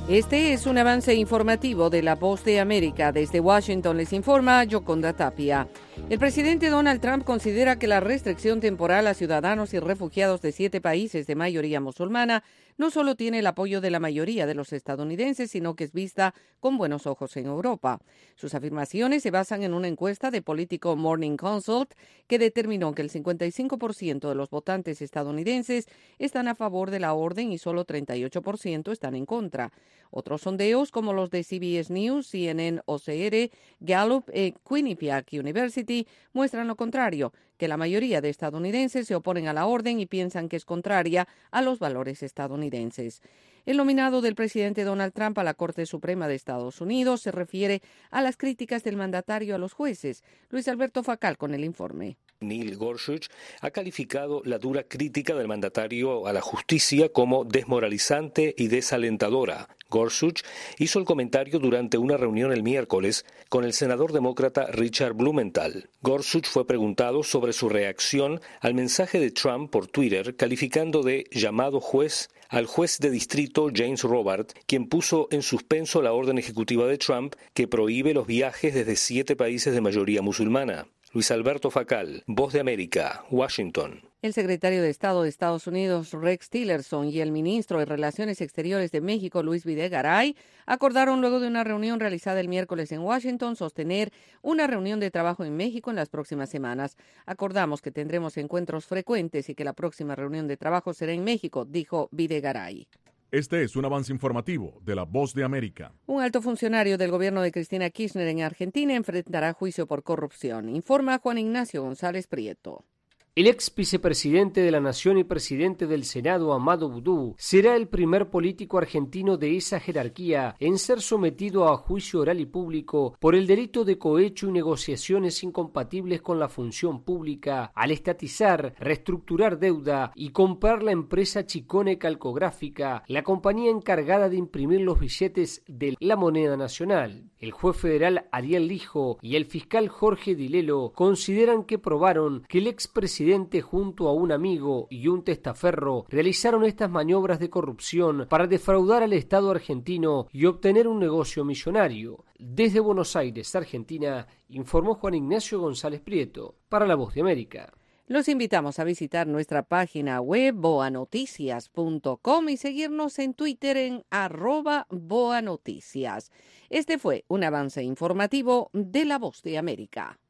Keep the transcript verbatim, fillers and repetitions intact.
Este es un avance informativo de La Voz de América. Desde Washington les informa Yoconda Tapia. El presidente Donald Trump considera que la restricción temporal a ciudadanos y refugiados de siete países de mayoría musulmana no solo tiene el apoyo de la mayoría de los estadounidenses, sino que es vista con buenos ojos en Europa. Sus afirmaciones se basan en una encuesta de Politico Morning Consult que determinó que el cincuenta y cinco por ciento de los votantes estadounidenses están a favor de la orden y solo treinta y ocho por ciento están en contra. Otros sondeos, como los de C B S News, C N N, O C R, Gallup y Quinnipiac University, muestran lo contrario, que la mayoría de estadounidenses se oponen a la orden y piensan que es contraria a los valores estadounidenses. El nominado del presidente Donald Trump a la Corte Suprema de Estados Unidos se refiere a las críticas del mandatario a los jueces. Luis Alberto Facal con el informe. Neil Gorsuch ha calificado la dura crítica del mandatario a la justicia como desmoralizante y desalentadora. Gorsuch hizo el comentario durante una reunión el miércoles con el senador demócrata Richard Blumenthal. Gorsuch fue preguntado sobre su reacción al mensaje de Trump por Twitter, calificando de llamado juez al juez de distrito James Robart, quien puso en suspenso la orden ejecutiva de Trump que prohíbe los viajes desde siete países de mayoría musulmana. Luis Alberto Facal, Voz de América, Washington. El secretario de Estado de Estados Unidos, Rex Tillerson, y el ministro de Relaciones Exteriores de México, Luis Videgaray, acordaron luego de una reunión realizada el miércoles en Washington sostener una reunión de trabajo en México en las próximas semanas. Acordamos que tendremos encuentros frecuentes y que la próxima reunión de trabajo será en México, dijo Videgaray. Este es un avance informativo de La Voz de América. Un alto funcionario del gobierno de Cristina Kirchner en Argentina enfrentará juicio por corrupción, informa Juan Ignacio González Prieto. El ex vicepresidente de la Nación y presidente del Senado, Amado Boudou, será el primer político argentino de esa jerarquía en ser sometido a juicio oral y público por el delito de cohecho y negociaciones incompatibles con la función pública al estatizar, reestructurar deuda y comprar la empresa Chicone Calcográfica, la compañía encargada de imprimir los billetes de la moneda nacional. El juez federal Ariel Lijo y el fiscal Jorge Dilelo consideran que probaron que el expresidente junto a un amigo y un testaferro realizaron estas maniobras de corrupción para defraudar al Estado argentino y obtener un negocio millonario. Desde Buenos Aires, Argentina, informó Juan Ignacio González Prieto para La Voz de América. Los invitamos a visitar nuestra página web boanoticias punto com y seguirnos en Twitter en arroba boanoticias. Este fue un avance informativo de La Voz de América.